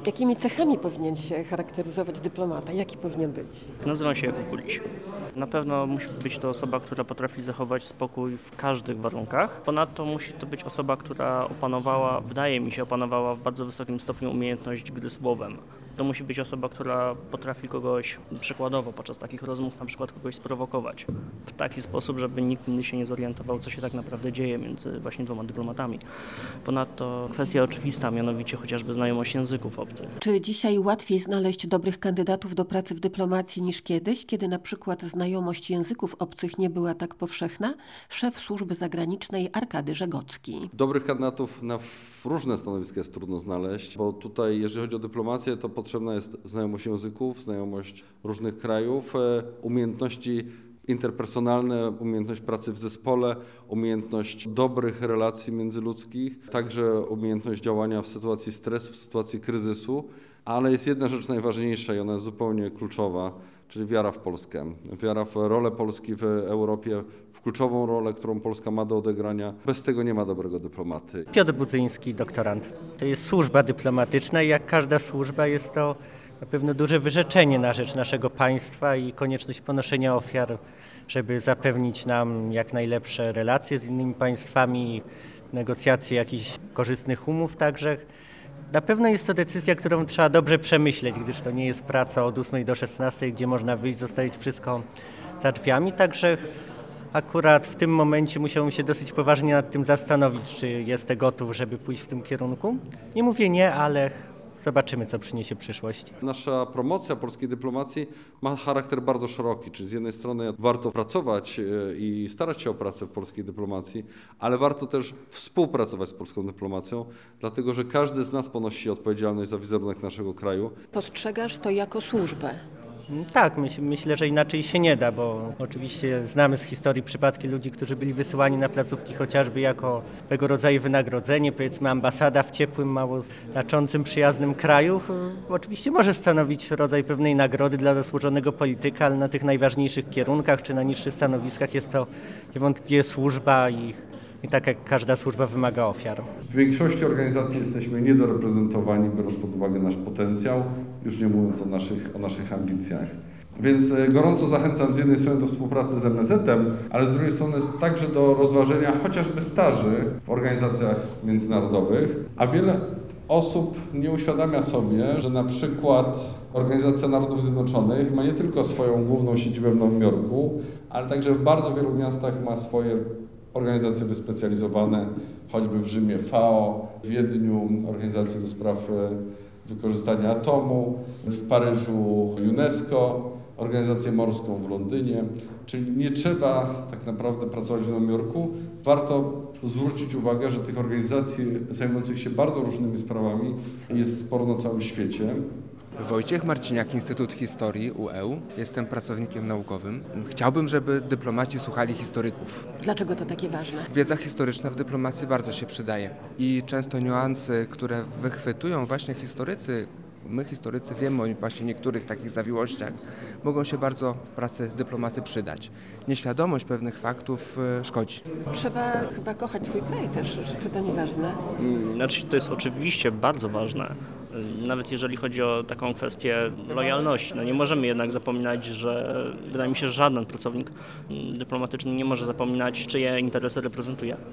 Jakimi cechami powinien się charakteryzować dyplomata? Jaki powinien być? Nazywam się Jakub Kuliś. Na pewno musi być to osoba, która potrafi zachować spokój w każdych warunkach. Ponadto musi to być osoba, która wydaje mi się, opanowała w bardzo wysokim stopniu umiejętność gry słowem. To musi być osoba, która potrafi kogoś przykładowo podczas takich rozmów na przykład kogoś sprowokować w taki sposób, żeby nikt inny się nie zorientował, co się tak naprawdę dzieje między właśnie dwoma dyplomatami. Ponadto kwestia oczywista, mianowicie chociażby znajomość języków obcych. Czy dzisiaj łatwiej znaleźć dobrych kandydatów do pracy w dyplomacji niż kiedyś, kiedy na przykład znajomość języków obcych nie była tak powszechna? Szef służby zagranicznej Arkady Żegocki. Dobrych kandydatów na różne stanowiska jest trudno znaleźć, bo tutaj, jeżeli chodzi o dyplomację, to potrzebna jest znajomość języków, znajomość różnych krajów, umiejętności interpersonalne, umiejętność pracy w zespole, umiejętność dobrych relacji międzyludzkich, także umiejętność działania w sytuacji stresu, w sytuacji kryzysu, ale jest jedna rzecz najważniejsza i ona jest zupełnie kluczowa, czyli wiara w Polskę. Wiara w rolę Polski w Europie, w kluczową rolę, którą Polska ma do odegrania. Bez tego nie ma dobrego dyplomaty. Piotr Budzyński, doktorant. To jest służba dyplomatyczna i jak każda służba jest to na pewno duże wyrzeczenie na rzecz naszego państwa i konieczność ponoszenia ofiar, żeby zapewnić nam jak najlepsze relacje z innymi państwami, negocjacje jakichś korzystnych umów także. Na pewno jest to decyzja, którą trzeba dobrze przemyśleć, gdyż to nie jest praca od 8 do 16, gdzie można wyjść, zostawić wszystko za drzwiami. Także akurat w tym momencie musiałbym się dosyć poważnie nad tym zastanowić, czy jestem gotów, żeby pójść w tym kierunku. Nie mówię nie, ale zobaczymy, co przyniesie przyszłość. Nasza promocja polskiej dyplomacji ma charakter bardzo szeroki, czyli z jednej strony warto pracować i starać się o pracę w polskiej dyplomacji, ale warto też współpracować z polską dyplomacją, dlatego że każdy z nas ponosi odpowiedzialność za wizerunek naszego kraju. Postrzegasz to jako służbę? Tak, myślę, że inaczej się nie da, bo oczywiście znamy z historii przypadki ludzi, którzy byli wysyłani na placówki chociażby jako tego rodzaju wynagrodzenie, powiedzmy ambasada w ciepłym, mało znaczącym, przyjaznym kraju. Oczywiście może stanowić rodzaj pewnej nagrody dla zasłużonego polityka, ale na tych najważniejszych kierunkach czy na niższych stanowiskach jest to niewątpliwie służba i tak jak każda służba wymaga ofiar. W większości organizacji jesteśmy niedoreprezentowani, biorąc pod uwagę nasz potencjał, już nie mówiąc o naszych ambicjach. Więc gorąco zachęcam z jednej strony do współpracy z MSZ-em, ale z drugiej strony także do rozważenia chociażby staży w organizacjach międzynarodowych, a wiele osób nie uświadamia sobie, że na przykład Organizacja Narodów Zjednoczonych ma nie tylko swoją główną siedzibę w Nowym Jorku, ale także w bardzo wielu miastach ma swoje organizacje wyspecjalizowane, choćby w Rzymie FAO, w Wiedniu Organizacja do Spraw Wykorzystania Atomu, w Paryżu UNESCO, Organizację Morską w Londynie. Czyli nie trzeba tak naprawdę pracować w Nowym Jorku. Warto zwrócić uwagę, że tych organizacji zajmujących się bardzo różnymi sprawami jest sporo na całym świecie. Wojciech Marciniak, Instytut Historii UEU. Jestem pracownikiem naukowym. Chciałbym, żeby dyplomaci słuchali historyków. Dlaczego to takie ważne? Wiedza historyczna w dyplomacji bardzo się przydaje i często niuanse, które wychwytują właśnie historycy, my historycy wiemy o właśnie niektórych takich zawiłościach, mogą się bardzo w pracy dyplomaty przydać. Nieświadomość pewnych faktów szkodzi. Trzeba chyba kochać swój kraj też, czy to nieważne? Znaczy, to jest oczywiście bardzo ważne. Nawet jeżeli chodzi o taką kwestię lojalności. No nie możemy jednak zapominać, że wydaje mi się, że żaden pracownik dyplomatyczny nie może zapominać, czyje interesy reprezentuje.